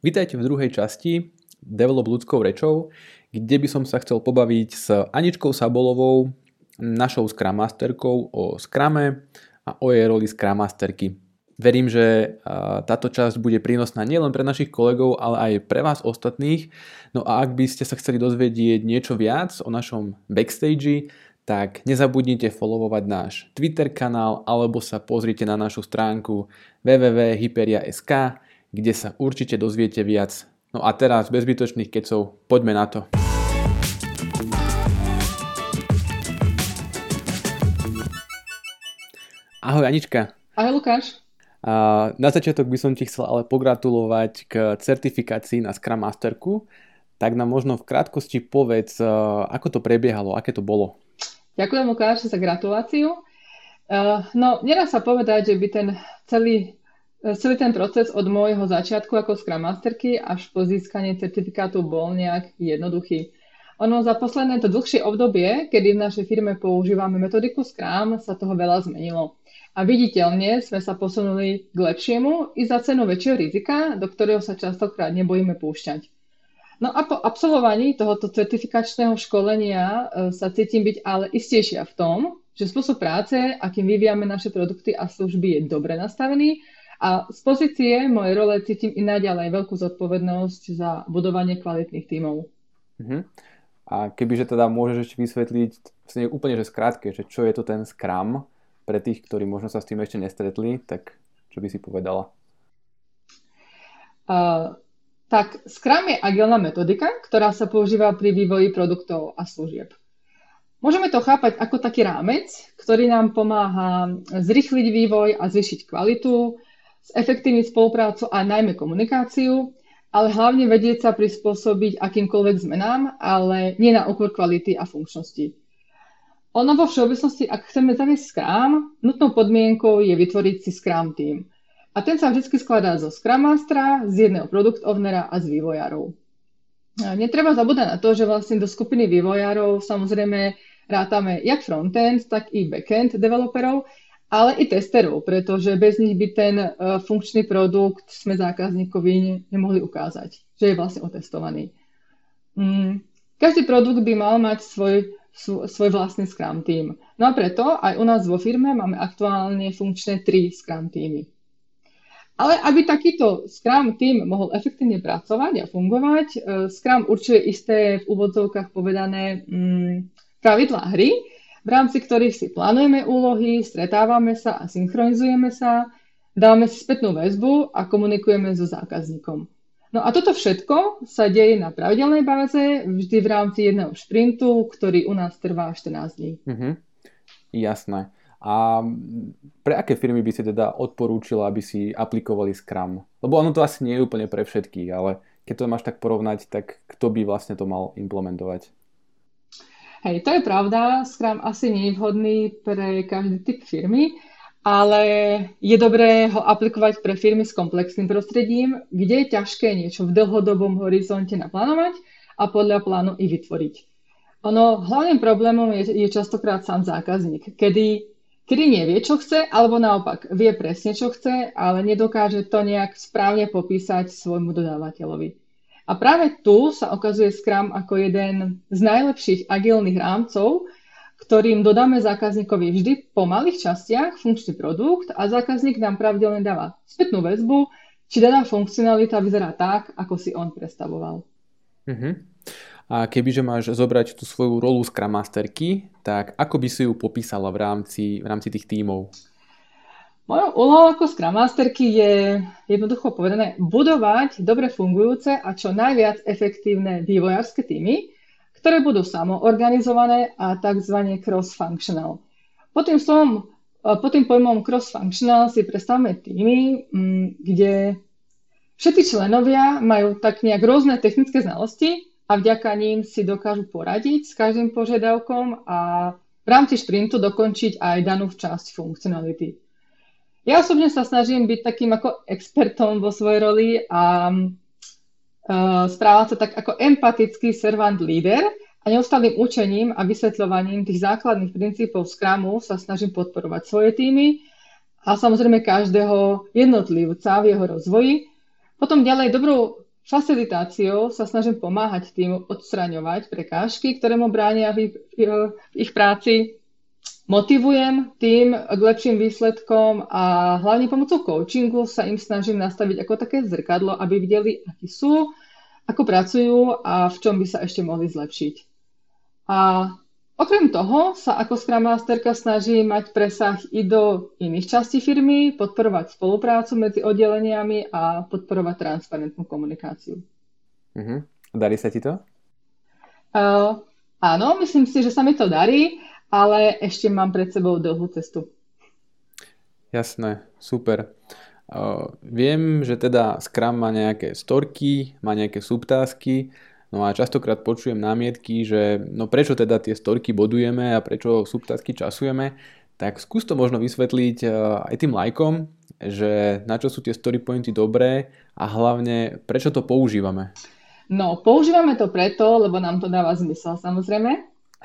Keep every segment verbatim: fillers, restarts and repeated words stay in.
Vitajte v druhej časti Develop ľudskou rečou, kde by som sa chcel pobaviť s Aničkou Sabolovou, našou Scrum Masterkou, o Scrume a o jej roli Scrum Masterky. Verím, že táto časť bude prínosná nielen pre našich kolegov, ale aj pre vás ostatných. No a ak by ste sa chceli dozvedieť niečo viac o našom backstage, tak nezabudnite followovať náš Twitter kanál alebo sa pozrite na našu stránku w w w bodka hyperia bodka es ka, kde sa určite dozviete viac. No a teraz bez zbytočných kecov, poďme na to. Ahoj Anička. Ahoj Lukáš. A na začiatok by som ti chcel ale pogratulovať k certifikácii na Scrum Masterku. Tak nám možno v krátkosti povedz, ako to prebiehalo, aké to bolo. Ďakujem Lukáš za gratuláciu. No, nedá sa povedať, že by ten celý Celý ten proces od môjho začiatku ako Scrum Masterky až po získanie certifikátu bol nejak jednoduchý. Ono za posledné to dlhšie obdobie, kedy v našej firme používame metodiku Scrum, sa toho veľa zmenilo. A viditeľne sme sa posunuli k lepšiemu i za cenu väčšieho rizika, do ktorého sa častokrát nebojíme púšťať. No a po absolvovaní tohoto certifikačného školenia sa cítim byť ale istejšia v tom, že spôsob práce, akým vyvíjame naše produkty a služby, je dobre nastavený. A z pozície mojej role cítim i naďalej veľkú zodpovednosť za budovanie kvalitných tímov. Uh-huh. A kebyže teda môžeš ešte vysvetliť vlastne úplne že skrátke, že čo je to ten Scrum pre tých, ktorí možno sa s tým ešte nestretli, tak čo by si povedala? Uh, tak Scrum je agilná metodika, ktorá sa používa pri vývoji produktov a služieb. Môžeme to chápať ako taký rámec, ktorý nám pomáha zrýchliť vývoj a zvýšiť kvalitu, zefektívniť spoluprácu a najmä komunikáciu, ale hlavne vedieť sa prispôsobiť akýmkoľvek zmenám, ale nie na úkor kvality a funkčnosti. Ono vo všeobecnosti, ak chceme zaviesť Scrum, nutnou podmienkou je vytvoriť si Scrum team. A ten sa vždy skladá zo Scrum Mastera, z jedného Product Ownera a z vývojárov. Netreba zabúdať na to, že vlastne do skupiny vývojárov samozrejme rátame jak frontend, tak i backend developerov, ale i testerov, pretože bez nich by ten uh, funkčný produkt sme zákazníkovi nemohli ukázať, že je vlastne otestovaný. Mm, každý produkt by mal mať svoj, svoj, svoj vlastný Scrum team. No a preto aj u nás vo firme máme aktuálne funkčné tri Scrum teamy. Ale aby takýto Scrum team mohol efektívne pracovať a fungovať, uh, Scrum určuje isté v úvodzovkách povedané mm, pravidlá hry, v rámci ktorých si plánujeme úlohy, stretávame sa a synchronizujeme sa, dávame si spätnú väzbu a komunikujeme so zákazníkom. No a toto všetko sa deje na pravidelnej báze, vždy v rámci jedného šprintu, ktorý u nás trvá štrnásť dní. Mhm, jasné. A pre aké firmy by si teda odporúčila, aby si aplikovali Scrum? Lebo ono to asi nie je úplne pre všetkých, ale keď to máš tak porovnať, tak kto by vlastne to mal implementovať? Hej, to je pravda, Scrum asi nie je vhodný pre každý typ firmy, ale je dobré ho aplikovať pre firmy s komplexným prostredím, kde je ťažké niečo v dlhodobom horizonte naplánovať a podľa plánu i vytvoriť. Ono hlavným problémom je, je častokrát sám zákazník, kedy, kedy nevie, čo chce, alebo naopak vie presne, čo chce, ale nedokáže to nejak správne popísať svojmu dodávateľovi. A práve tu sa ukazuje Scrum ako jeden z najlepších agilných rámcov, ktorým dodáme zákazníkovi vždy po malých častiach funkčný produkt a zákazník nám pravidelne dáva spätnú väzbu, či daná funkcionalita vyzerá tak, ako si on predstavoval. Uh-huh. A kebyže máš zobrať tú svoju rolu Scrum Masterky, tak ako by si ju popísala v rámci, v rámci tých tímov? Mojou úlohou ako Scrum Masterky je jednoducho povedané budovať dobre fungujúce a čo najviac efektívne vývojárske tímy, ktoré budú samoorganizované a tzv. Cross-functional. Pod tým, slovom, pod tým pojmom cross-functional si predstavme tímy, kde všetci členovia majú tak nejak rôzne technické znalosti a vďaka ním si dokážu poradiť s každým požiadavkom a v rámci šprintu dokončiť aj danú časť funkcionality. Ja osobne sa snažím byť takým ako expertom vo svojej roli a uh, správať sa tak ako empatický servant leader a neustálým učením a vysvetľovaním tých základných princípov Scrumu sa snažím podporovať svoje tímy a samozrejme každého jednotlivca v jeho rozvoji. Potom ďalej dobrou facilitáciou sa snažím pomáhať tým odstraňovať prekážky, ktoré mu bránia v ich, v ich práci. Motivujem tým k lepším výsledkom a hlavne pomocou coachingu sa im snažím nastaviť ako také zrkadlo, aby videli, akí sú, ako pracujú a v čom by sa ešte mohli zlepšiť. A okrem toho sa ako Scrum Masterka snaží mať presah i do iných častí firmy, podporovať spoluprácu medzi oddeleniami a podporovať transparentnú komunikáciu. Uh-huh. Darí sa ti to? Uh, áno, myslím si, že sa mi to darí, ale ešte mám pred sebou dlhú cestu. Jasné, super. Uh, viem, že teda Scrum má nejaké storky, má nejaké subtásky, no a častokrát počujem námietky, že no prečo teda tie storky bodujeme a prečo subtásky časujeme, tak skús to možno vysvetliť uh, aj tým lajkom, že na čo sú tie story pointy dobré a hlavne prečo to používame. No, používame to preto, lebo nám to dáva zmysel, samozrejme.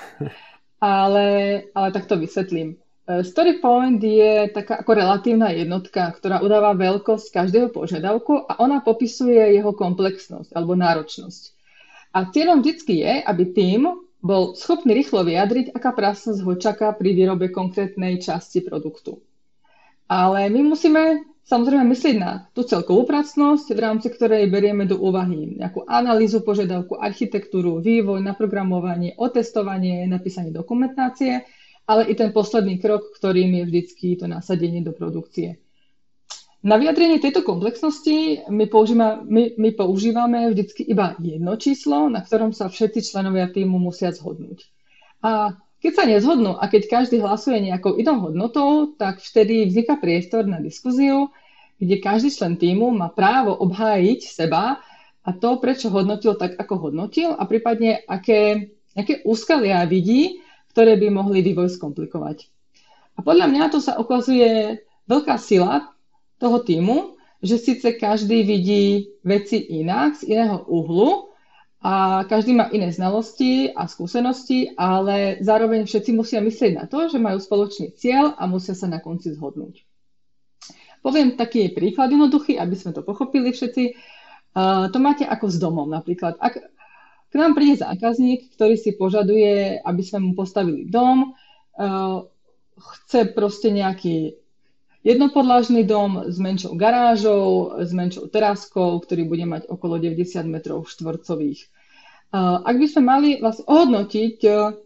Ale, ale tak to vysvetlím. Story point je taká ako relatívna jednotka, ktorá udáva veľkosť každého požiadavku a ona popisuje jeho komplexnosť alebo náročnosť. A cieľom vždycky je, aby tým bol schopný rýchlo vyjadriť, aká prasnosť ho čaká pri výrobe konkrétnej časti produktu. Ale my musíme samozrejme myslieť na tú celkovú pracnosť, v rámci ktorej berieme do úvahy nejakú analýzu požiadavku, architektúru, vývoj, naprogramovanie, otestovanie, napísanie dokumentácie, ale i ten posledný krok, ktorým je vždycky to nasadenie do produkcie. Na vyjadrenie tejto komplexnosti my, používa, my, my používame vždycky iba jedno číslo, na ktorom sa všetci členovia týmu musia zhodnúť. A keď sa nezhodnú a keď každý hlasuje nejakou inou hodnotou, tak vtedy vzniká priestor na diskuziu, kde každý člen týmu má právo obhájiť seba a to, prečo hodnotil tak, ako hodnotil a prípadne aké, aké úskalia vidí, ktoré by mohli vývoj skomplikovať. A podľa mňa to sa ukazuje veľká sila toho týmu, že síce každý vidí veci inak, z iného uhlu, a každý má iné znalosti a skúsenosti, ale zároveň všetci musia myslieť na to, že majú spoločný cieľ a musia sa na konci zhodnúť. Poviem taký príklad jednoduchý, aby sme to pochopili všetci. Uh, to máte ako s domom napríklad. Ak k nám príde zákazník, ktorý si požaduje, aby sme mu postavili dom, uh, chce proste nejaký jednopodlažný dom s menšou garážou, s menšou teraskou, ktorý bude mať okolo deväťdesiat metrov štvorcových. Ak by sme mali vlastne ohodnotiť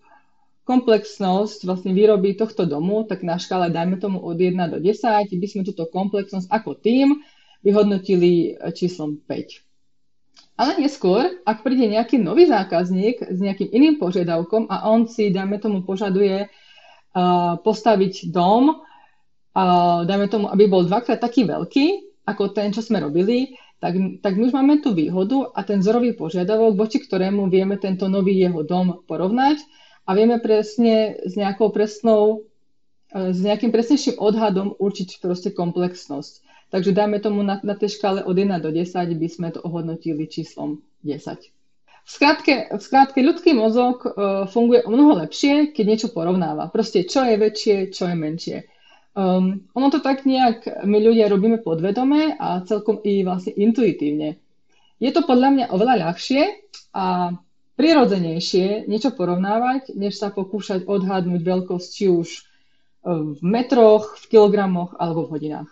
komplexnosť vlastne výroby tohto domu, tak na škále dajme tomu od jeden do desať, by sme túto komplexnosť ako tím vyhodnotili číslom päť. Ale neskôr, ak príde nejaký nový zákazník s nejakým iným požiadavkom a on si, dajme tomu, požaduje postaviť dom, a dajme tomu, aby bol dvakrát taký veľký, ako ten, čo sme robili, tak, tak my už máme tú výhodu a ten vzorový požiadavok, voči ktorému vieme tento nový jeho dom porovnať a vieme presne s nejakou presnou, s nejakým presnejším odhadom určiť proste komplexnosť. Takže dajme tomu na, na tej škále od jeden do desať by sme to ohodnotili číslom desať. V skratke, v skratke ľudský mozog uh, funguje o mnoho lepšie, keď niečo porovnáva. Proste čo je väčšie, čo je menšie. Um, ono to tak nejak my ľudia robíme podvedome a celkom i vlastne intuitívne. Je to podľa mňa oveľa ľahšie a prirodzenejšie niečo porovnávať, než sa pokúšať odhadnúť veľkosť či už v metroch, v kilogramoch alebo v hodinách.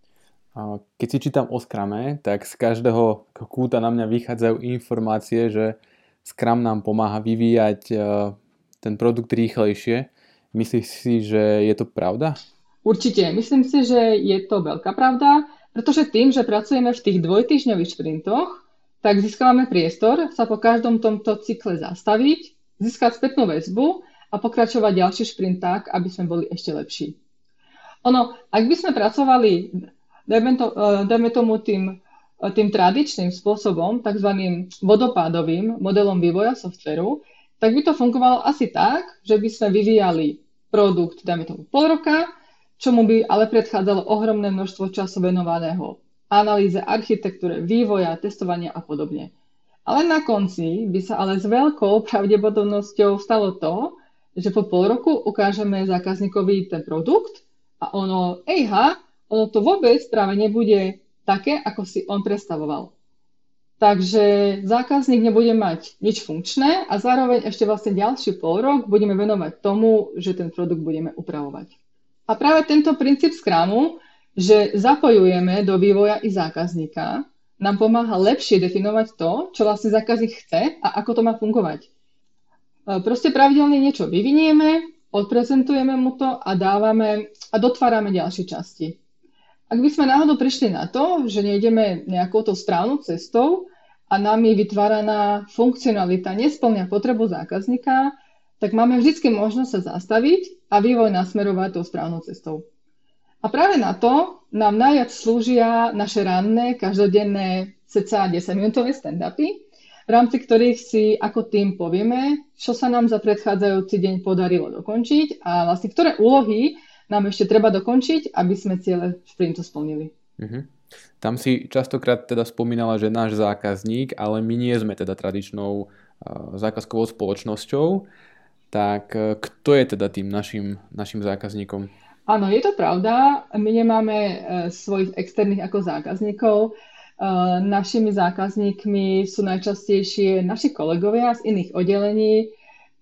Keď si čítam o Scrume, tak z každého kúta na mňa vychádzajú informácie, že Scrum nám pomáha vyvíjať ten produkt rýchlejšie. Myslíš si, že je to pravda? Určite. Myslím si, že je to veľká pravda, pretože tým, že pracujeme v tých dvojtýždňových šprintoch, tak získavame priestor sa po každom tomto cykle zastaviť, získať spätnú väzbu a pokračovať ďalší šprint tak, aby sme boli ešte lepší. Ono, ak by sme pracovali, dajme, to, dajme tomu tým, tým tradičným spôsobom, takzvaným vodopádovým modelom vývoja softveru, tak by to fungovalo asi tak, že by sme vyvíjali produkt, dajme tomu pol roka, čomu by ale predchádzalo ohromné množstvo času venovaného analýze, architektúre, vývoja, testovania a podobne. Ale na konci by sa ale s veľkou pravdepodobnosťou stalo to, že po pol roku ukážeme zákazníkovi ten produkt a ono, ejha, ono to vôbec práve nebude také, ako si on predstavoval. Takže zákazník nebude mať nič funkčné a zároveň ešte vlastne ďalší pol rok budeme venovať tomu, že ten produkt budeme upravovať. A práve tento princíp Scrumu, že zapojujeme do vývoja i zákazníka, nám pomáha lepšie definovať to, čo vlastne zákazník chce a ako to má fungovať. Proste pravidelne niečo vyvinieme, odprezentujeme mu to a dávame a dotvárame ďalšie časti. Ak by sme náhodou prišli na to, že nejdeme nejakou tou správnou cestou a nami vytváraná funkcionalita nespĺňa potrebu zákazníka, tak máme vždy možnosť sa zastaviť a vývoj nasmerovať tou správnou cestou. A práve na to nám najviac slúžia naše ranné, každodenné cca desaťminútové stand-upy, v rámci ktorých si ako tým povieme, čo sa nám za predchádzajúci deň podarilo dokončiť a vlastne ktoré úlohy nám ešte treba dokončiť, aby sme ciele šprintu splnili. Uh-huh. Tam si častokrát teda spomínala, že náš zákazník, ale my nie sme teda tradičnou uh, zákazkovou spoločnosťou, tak uh, kto je teda tým našim, našim zákazníkom? Áno, je to pravda. My nemáme uh, svojich externých ako zákazníkov. Uh, našimi zákazníkmi sú najčastejšie naši kolegovia z iných oddelení,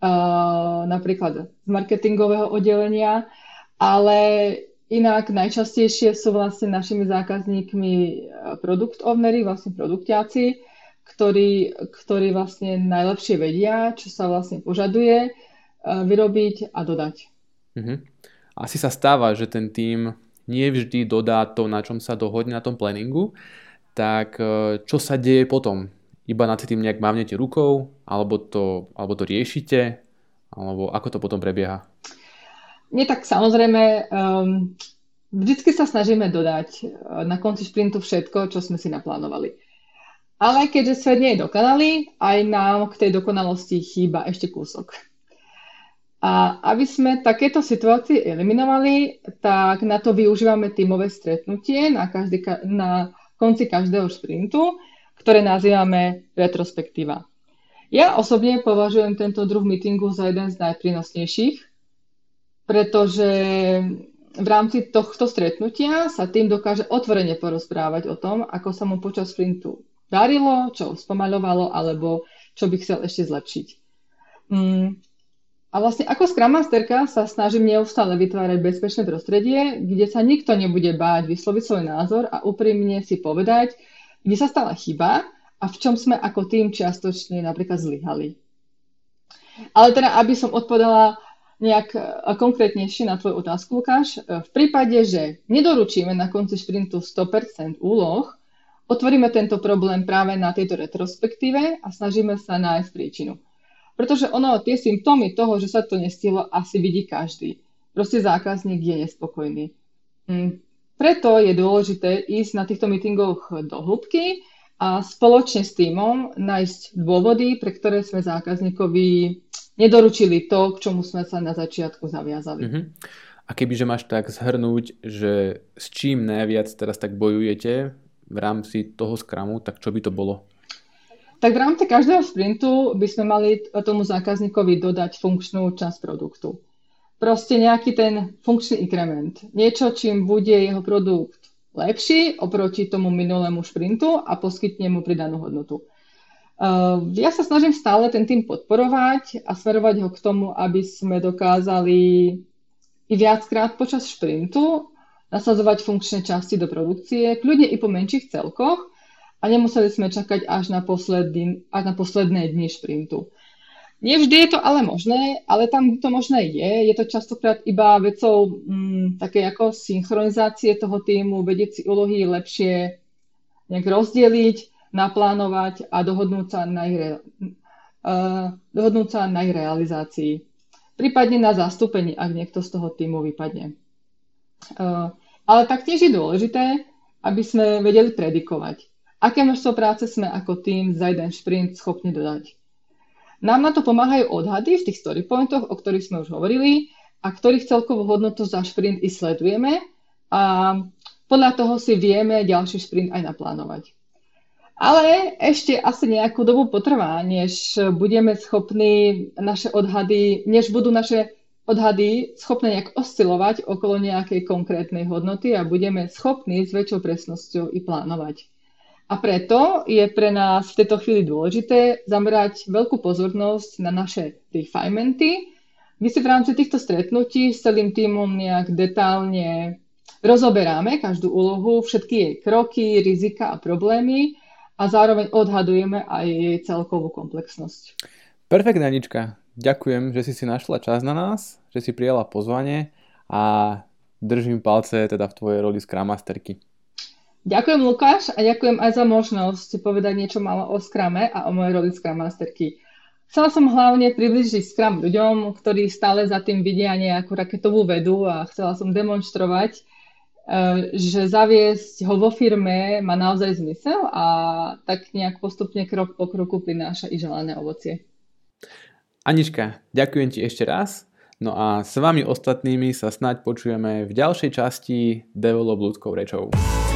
uh, napríklad z marketingového oddelenia, ale inak najčastejšie sú vlastne našimi zákazníkmi product ownery, vlastne produktiaci, ktorí, ktorí vlastne najlepšie vedia, čo sa vlastne požaduje vyrobiť a dodať. Uh-huh. Asi sa stáva, že ten tím nie vždy dodá to, na čom sa dohodne na tom planningu, tak čo sa deje potom? Iba nad tým nejak mávnete rukou, alebo to, alebo to riešite, alebo ako to potom prebieha? Nie, tak samozrejme, um, vždycky sa snažíme dodať na konci šprintu všetko, čo sme si naplánovali. Ale keďže svet nie je dokonalý, aj nám k tej dokonalosti chýba ešte kúsok. A aby sme takéto situácie eliminovali, tak na to využívame tímové stretnutie na, každý, na konci každého šprintu, ktoré nazývame retrospektíva. Ja osobne považujem tento druh meetingu za jeden z najprínosnejších, pretože v rámci tohto stretnutia sa tým dokáže otvorene porozprávať o tom, ako sa mu počas šprintu darilo, čo spomaľovalo, alebo čo by chcel ešte zlepšiť. A vlastne ako Scrum Masterka sa snažím neustále vytvárať bezpečné prostredie, kde sa nikto nebude báť vysloviť svoj názor a úprimne si povedať, kde sa stala chyba a v čom sme ako tým čiastočne napríklad zlyhali. Ale teda, aby som odpovedala nejak konkrétnejšie na tvoju otázku, Lukáš. V prípade, že nedoručíme na konci šprintu sto percent úloh, otvoríme tento problém práve na tejto retrospektíve a snažíme sa nájsť príčinu. Pretože ono, tie symptómy toho, že sa to nestihlo, asi vidí každý. Proste zákazník je nespokojný. Preto je dôležité ísť na týchto meetingoch do hĺbky a spoločne s tímom nájsť dôvody, pre ktoré sme zákazníkovi nedoručili to, k čomu sme sa na začiatku zaviazali. Uh-huh. A kebyže máš tak zhrnúť, že s čím najviac teraz tak bojujete v rámci toho Scrumu, tak čo by to bolo? Tak v rámci každého sprintu by sme mali tomu zákazníkovi dodať funkčnú časť produktu. Proste nejaký ten funkčný inkrement. Niečo, čím bude jeho produkt lepší oproti tomu minulému šprintu a poskytne mu pridanú hodnotu. Uh, ja sa snažím stále ten tým podporovať a smerovať ho k tomu, aby sme dokázali i viackrát počas šprintu nasadzovať funkčné časti do produkcie, kľudne i po menších celkoch a nemuseli sme čakať až na, posledný, až na posledné dni šprintu. Nie vždy je to ale možné, ale tam to možné je. Je to častokrát iba vecou mm, také ako synchronizácie toho týmu, vedieť si úlohy lepšie nejak rozdeliť, naplánovať a dohodnúť sa na ich, re, uh, dohodnúť sa na ich realizácii. Prípadne na zastúpení, ak niekto z toho týmu vypadne. Uh, ale taktiež je dôležité, aby sme vedeli predikovať, aké množstvo práce sme ako tým za jeden šprint schopní dodať. Nám na to pomáhajú odhady v tých story pointoch, o ktorých sme už hovorili a ktorých celkovú hodnotu za šprint i sledujeme a podľa toho si vieme ďalší šprint aj naplánovať. Ale ešte asi nejakú dobu potrvá, než budeme schopní naše odhady, než budú naše odhady schopné nejak oscilovať okolo nejakej konkrétnej hodnoty a budeme schopní s väčšou presnosťou i plánovať. A preto je pre nás v tejto chvíli dôležité zamerať veľkú pozornosť na naše refinementy. My si v rámci týchto stretnutí s celým tímom nejak detálne rozoberáme každú úlohu, všetky jej kroky, rizika a problémy a zároveň odhadujeme aj jej celkovú komplexnosť. Perfektne, Anička. Ďakujem, že si si našla čas na nás, že si prijala pozvanie a držím palce teda v tvojej roli Scrum Masterky. Ďakujem, Lukáš, a ďakujem aj za možnosť povedať niečo malo o Scrume a o mojej roli Scrum Masterky. Chcela som hlavne približiť Scrum ľuďom, ktorí stále za tým vidia nejakú raketovú vedu, a chcela som demonštrovať, že zaviesť ho vo firme má naozaj zmysel a tak nejak postupne krok po kroku prináša i želané ovocie. Anička, ďakujem ti ešte raz. No a s vami ostatnými sa snáď počujeme v ďalšej časti Develop ľudskou rečou.